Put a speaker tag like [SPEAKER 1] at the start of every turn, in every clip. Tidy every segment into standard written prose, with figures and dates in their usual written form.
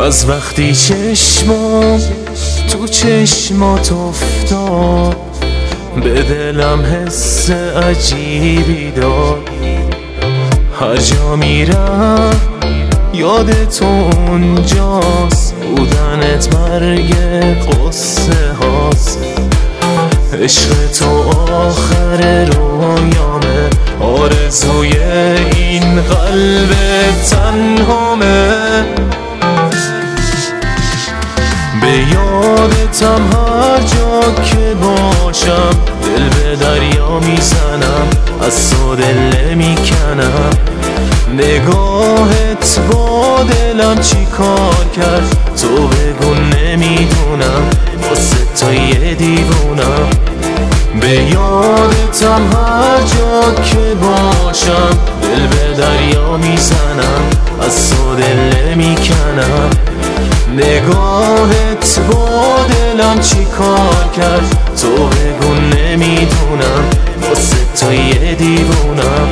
[SPEAKER 1] از وقتی چشمام تو چشمات افتاد به دلم حس عجیبی داد. هر جا میرم یاد تو اونجاست، بودنت مرگ قصه هاست. عشق تو آخر رویامه، آرزوی این قلب تنهامه. به یادتم هر جا که باشم، دل به دریا میزنم، از تو دل نمیکنم. نگاهت با دلم چی کار کرد، تو بگو نمیدونم، واسه تو یه دیوونم. به یادتم هر جا که باشم، دل به دریا میزنم، از تو دل نمیکنم. نگاهت با دلم چی کار کرد، تو بگو نمیدونم، واسه تو یه دیوونم.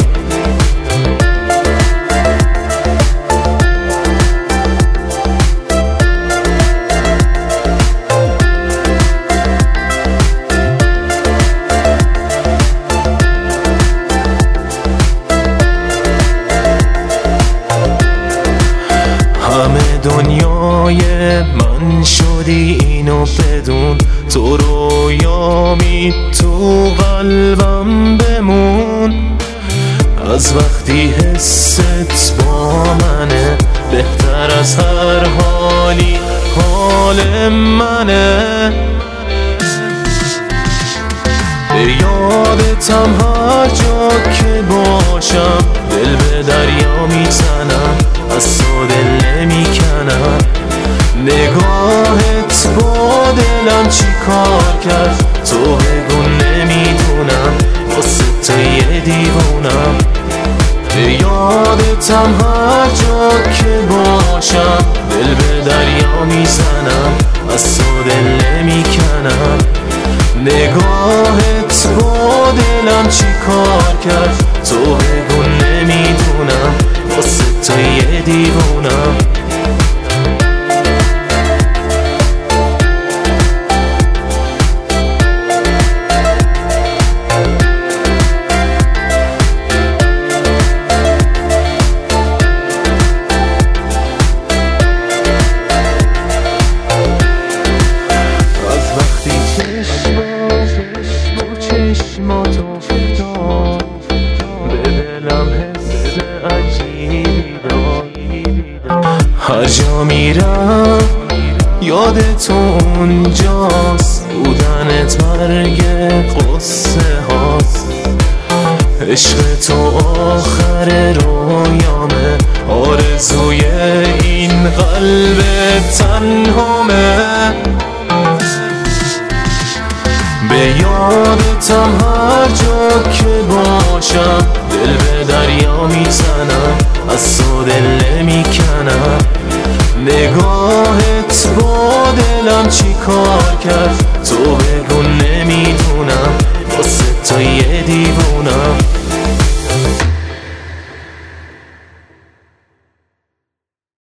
[SPEAKER 1] دنیای من شدی اینو بدون، تو رویامی تو قلبم بمون. از وقتی حست با منه، بهتر از هر حالی حال منه. به یادتم هر جا که باشم، دل به دریا میزنم، از تو دل نمیکنم. نگاهت با دلم چی کار کرد، تو بگو نمیدونم، واسه تو یه دیوونم. به یادتم هر جا که باشم، دل به دریا میزنم، از تو دل نمیکنم. نگاهت با دلم چی کار کرد، تو بگو نمیدونم، واسه تو یه دیوونم. چشمات افتاد به دلم حس عجیبی داد. هر جا میرم یاد تو اونجاست، بودنت مرگ قصه هاست. عشق تو آخر رویامه، آرزوی این قلب تنهامه. به یادتم هر جا که باشم، دل به دریا میزنم، از تو دل نمیکنم. نگاهت با دلم چی کار کرد، تو